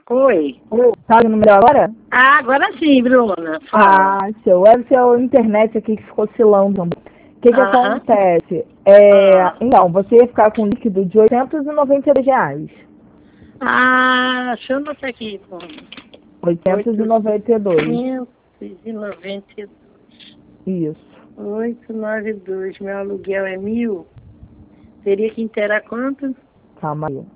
Oi. Tá no melhor agora? Ah, agora sim, Bruna. Fala. Ah, seu. É o seu internet aqui que ficou oscilando. O que Aham. acontece? Ah. Então, você ia ficar com um líquido de R$ 892. Deixa eu anotar aqui. 892. 892. Isso. 892. Meu aluguel é 1.000. Teria que inteirar quanto? Calma aí.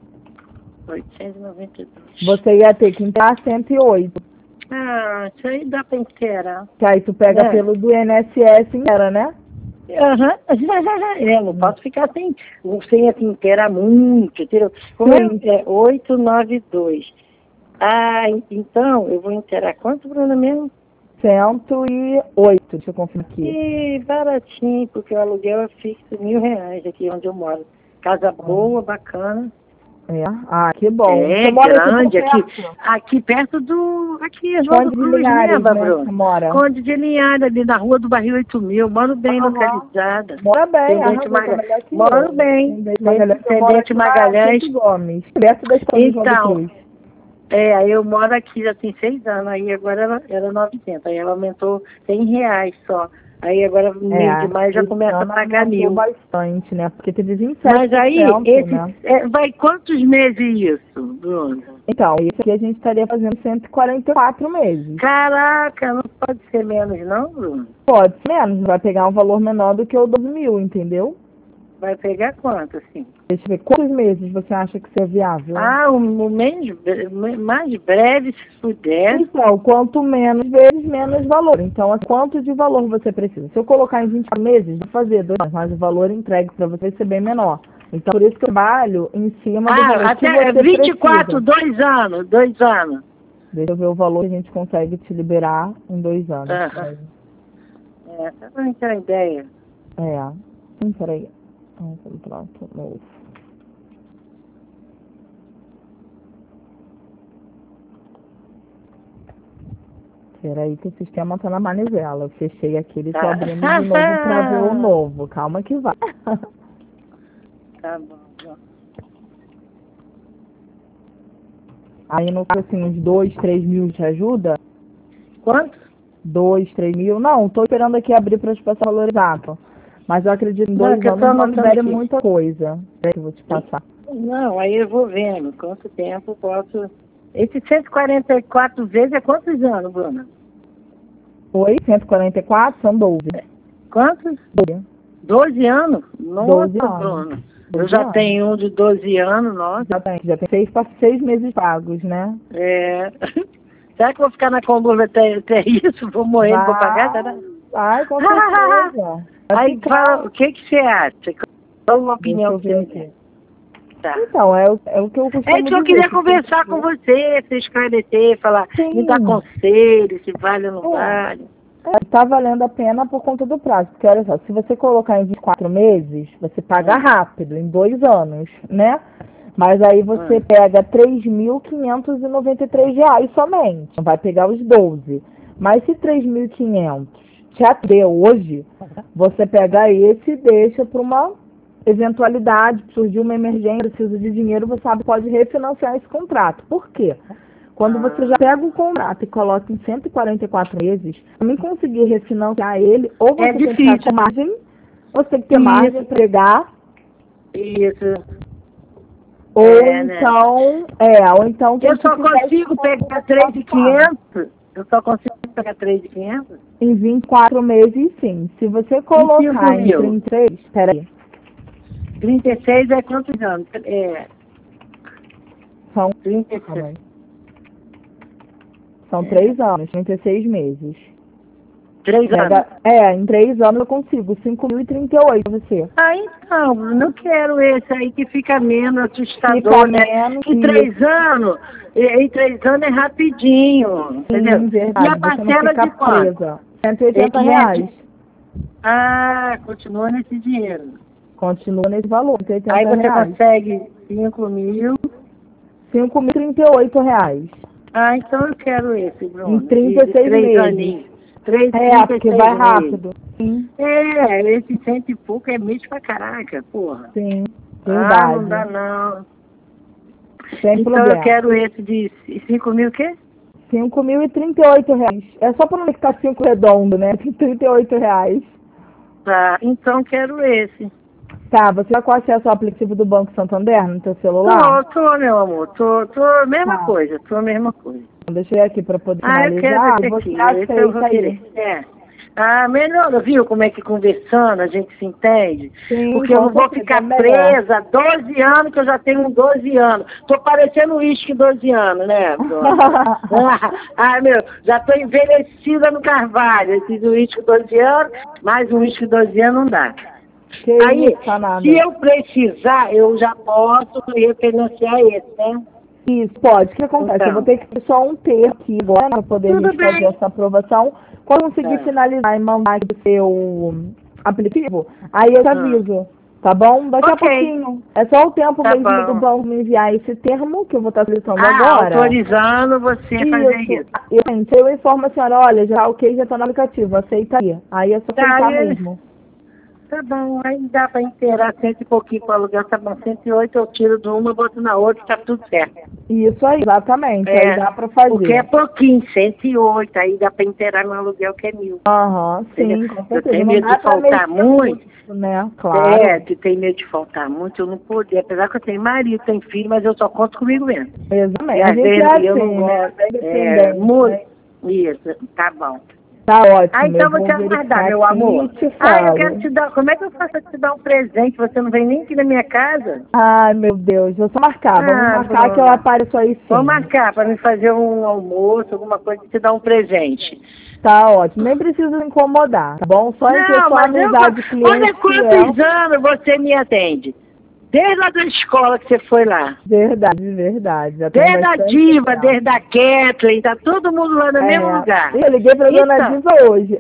892. Você ia ter que entrar 108. Isso aí dá pra inteirar. Que aí tu pega É. pelo do INSS inteira, né? Aham. Não posso ficar sem assim, inteirar muito, entendeu? Como Sim. é 892. Então, eu vou inteirar quanto, Bruna, mesmo? 108. Deixa eu confirmar aqui. E baratinho, porque o aluguel é fixo R$ 1.000 aqui onde eu moro. Casa boa, bacana. É. Ah, que bom. É, Você mora grande, aqui por perto? aqui perto do... Aqui, João Conde de Cruz, Linhares, lembra, né? Bruno? Você mora? Conde de Linhares, ali na rua do Barril 8.000. Moro bem localizada. Mora bem, Tendente Magalhães. Moro bem. Tendente Eu moro aqui na Magalhães. Chico Gomes, perto da escola de João do Então, Cruz. aí eu moro aqui já tem 6 anos, aí agora ela era 900, aí ela aumentou R$ 100 só. Aí agora, mês de maio, já começa a pagar 1.000. Bastante, né? Porque teve 27%, Mas aí, né? vai quantos meses isso, Bruno? Então, isso aqui a gente estaria fazendo 144 meses. Caraca, não pode ser menos não, Bruno? Pode ser menos, vai pegar um valor menor do que o 12.000, entendeu? Vai pegar quanto, assim? Deixa eu ver, quantos meses você acha que isso é viável? Um mês mais breve, se puder. Então, quanto menos vezes, menos valor. Então, quanto de valor você precisa? Se eu colocar em 24 meses, vou fazer 2 anos, mas o valor entregue para você vai ser bem menor. Então, por isso que eu trabalho em cima do valor que até você 24, precisa. 2 anos. Deixa eu ver o valor que a gente consegue te liberar em 2 anos. Essa não tem ideia. Peraí. Pronto, novo. Peraí que o sistema tá na manivela. Eu fechei aquele e tô abrindo de novo pra ver o novo. Calma que vai. Tá bom. Aí no caso assim, uns 2, 3 mil te ajuda? Quanto? 2, 3 mil? Não, tô esperando aqui abrir para te passar o valor exato. Mas eu acredito que em 2 anos não libere muita coisa. Que eu vou te passar. Não, aí eu vou vendo quanto tempo posso... Esse 144 vezes é quantos anos, Bruna? Oi? 144 são 12. Quantos? 12. 12 anos? Nossa, 12 anos. Bruna. Eu já tenho um de 12 anos, nossa. Já tem 6 meses pagos, né? Será que eu vou ficar na Colômbia até isso? Vou morrer, não vou pagar? Será? Ai, com certeza. Aí fala, o que você acha? Qual a opinião que você tem? Tá. Então, é o que eu costumo dizer. É que eu queria conversar com você, pra esclarecer, falar, me dar conselho, se vale ou não vale. Tá valendo a pena por conta do prazo. Porque olha só, se você colocar em 24 meses, você paga rápido, em 2 anos, né? Mas aí você pega R$ 3.593 somente. Não vai pegar os 12. Mas se 3.500 te atender hoje, você pega esse e deixa para uma eventualidade, surgiu uma emergência, precisa de dinheiro, você sabe, pode refinanciar esse contrato. Por quê? Quando você já pega o contrato e coloca em 144 meses, para mim conseguir refinanciar ele, ou você tem que ficar com margem, ou você tem que ter margem para pegar. Isso. Ou então... Eu só consigo pegar 3.500? Eu só consigo pegar 3.500? Em 24 meses, sim. Se você colocar em 33... Peraí. 36 é quantos anos? São 36. São 3 anos, 36 meses. 3 anos? Em 3 anos eu consigo 5.038 pra você. Então, não quero esse aí que fica menos assustador, né? Que 3 anos, em 3 anos é rapidinho, entendeu? Verdade, E a parcela de quanto? R$ 180. Continua nesse dinheiro. Continua nesse valor, R$180. Aí você consegue 5.000. R$5.038. Então eu quero esse, Bruno. Em 36 meses. Aninhos. Porque vai rápido. Sim. Esse 100 e pouco é mês pra caraca, porra. Sim, verdade. Não dá não. Sem então problema. eu quero esse de 5 mil o quê? R$ 5.038. É só para não ficar 5 redondo, né? R$ 38. Tá, então quero esse. Tá, você tá com acesso ao aplicativo do Banco Santander no seu celular? Tô, meu amor. Tô, mesma Tá. coisa, tô mesma coisa. Deixa eu ir aqui para poder Eu quero finalizar. esse Você aqui, esse eu vou aceita querer. aí? Melhor, viu como é que conversando a gente se entende? Sim, Porque eu não vou certeza, ficar melhor. presa 12 anos, que eu já tenho 12 anos. Tô parecendo uísque 12 anos, né, dona? Já tô envelhecida no carvalho. Esses uísque 12 anos, mais um uísque 12 anos não dá. Que Aí, isso, Fernanda? se eu precisar, eu já posso refinanciar esse, né? Isso, pode. O que acontece? Então. Eu vou ter que ter só um termo aqui agora para poder Tudo fazer bem. essa aprovação. Quando eu conseguir finalizar e mandar aqui o seu aplicativo, aí eu te aviso. Tá bom? Daqui a pouquinho. É só o tempo Tá mesmo do bom. banco me enviar esse termo que eu vou estar solicitando agora. Autorizando você a fazer isso. Eu informo a senhora, olha, já ok, já está no aplicativo, aceita aí. Aí é só aceitar mesmo. Tá bom, aí dá para inteirar 100 e pouquinho com o aluguel, tá bom, 108 eu tiro de uma, boto na outra, tá tudo certo. Isso aí, exatamente, aí dá para fazer. Porque é pouquinho, 108, aí dá para inteirar no aluguel que é 1.000. Sim, com certeza. Eu tenho medo de faltar muito, né? Claro. que tem medo de faltar muito, eu não poder, apesar que eu tenho marido, tenho filho, mas eu só conto comigo mesmo. Exatamente, E às vezes eu não né? gosto, muito, isso, tá bom. Tá ótimo. Então eu vou te aguardar, meu amor. Eu quero te dar. Como é que eu faço pra te dar um presente? Você não vem nem aqui na minha casa? Ai, meu Deus. Vou só marcar. Vamos marcar que eu apareço aí sim. Vou marcar para me fazer um almoço, alguma coisa, e te dar um presente. Tá ótimo. Nem preciso incomodar, tá bom? Só em questão de amizade cliente. Olha quantos anos você me atende. Desde lá da escola que você foi lá. Verdade. Desde a Diva, desde a Kathleen, tá todo mundo lá no mesmo lugar. Eu liguei pra dona Diva hoje.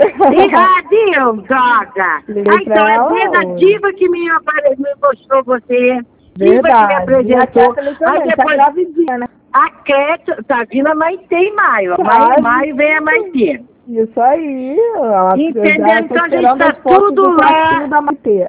Deus, droga! Então é desde a Diva que me mostrou você. Diva que me apresentou. Aí depois gravidinha, né? A Kathleen, tá vindo a Maitê em maio. Maio vem a Maitê. Isso aí. Entendendo? Então a gente tá tudo lá. Da Maitê.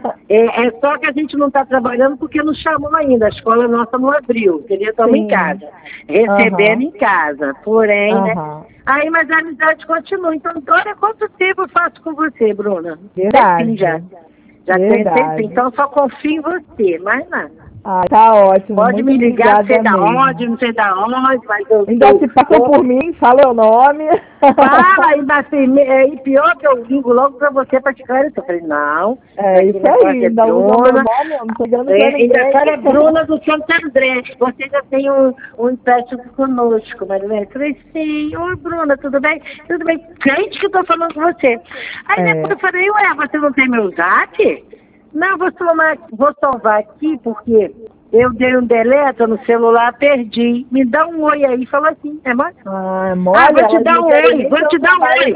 É só que a gente não está trabalhando porque não chamou ainda. A escola nossa não abriu. Seria estamos em casa. Recebendo em casa. Porém, né? Aí, mas a amizade continua. Então, olha quanto tempo eu faço com você, Bruna. Verdade. Já tem tempo. Então, só confio em você. Mais nada. Tá ótimo. Pode me ligar, não sei da onde, mas eu... Ainda se passa por mim, fala o nome. Fala, ainda assim, e pior que eu ligo logo pra você pra te esclarecer. Eu falei, não. Isso aí, ainda usa o meu nome, não tô dando pra ninguém. Ainda fala Bruna do Santo André. Você já tem um empréstimo conosco, Marilene. Eu falei, sim. Oi, Bruna, tudo bem? Tudo bem. Crente que eu tô falando com você. Aí depois eu falei, você não tem meu zap? Não, vou salvar aqui porque eu dei um deleta no celular, perdi. Me dá um oi aí. Falou assim, é mole? Vou te dar um oi, vou te dar um oi.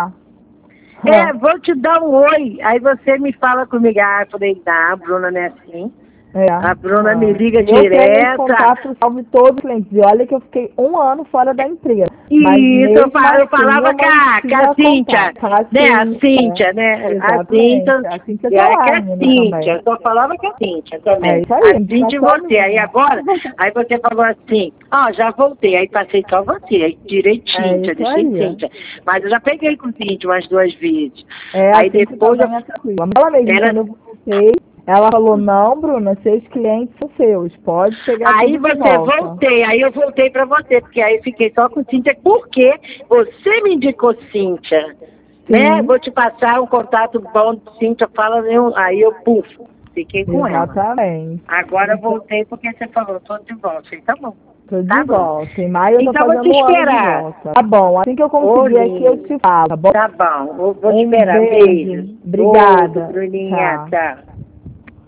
Vou te dar um oi. Aí você me fala comigo. Eu falei, a Bruna não é assim. A Bruna me liga direto. Contato, salve todos os clientes. E olha que eu fiquei 1 ano fora da empresa. Isso, eu falava com a Cíntia, né? A Cíntia, né? A Cíntia, eu só falava com a Cíntia também. A Cíntia e você. Aí agora, aí você falou assim, já voltei. Aí passei só você, aí tirei Cíntia, deixei Cíntia. Mas eu já peguei com Cíntia umas 2 vezes. Aí depois ela mesmo, quando eu voltei, ela falou, não, Bruna, seus clientes são seus, pode pegar aí eu voltei pra você, porque aí eu fiquei só com Cíntia, porque você me indicou Cíntia, né? Vou te passar um contato bom de Cíntia, fala, aí eu, fiquei com ela. Exatamente. Agora eu voltei porque você falou, tô de volta, falei, tá bom. Tô de volta. Em maio eu tô então fazendo vou te esperar. Tá bom, assim que eu conseguir aqui eu te falo, tá bom? Tá bom, vou te esperar. Beijo. Obrigada. Bruninha, tchau.